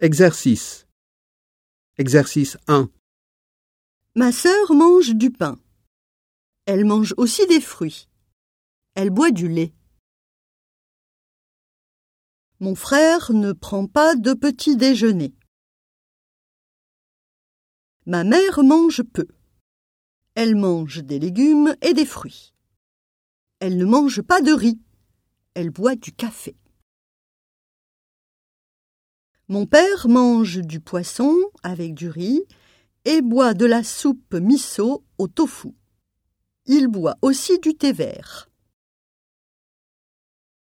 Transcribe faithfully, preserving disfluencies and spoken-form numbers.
Exercice. Exercice un. Ma sœur mange du pain. Elle mange aussi des fruits. Elle boit du lait. Mon frère ne prend pas de petit déjeuner. Ma mère mange peu. Elle mange des légumes et des fruits. Elle ne mange pas de riz. Elle boit du café. Mon père mange du poisson avec du riz et boit de la soupe miso au tofu. Il boit aussi du thé vert.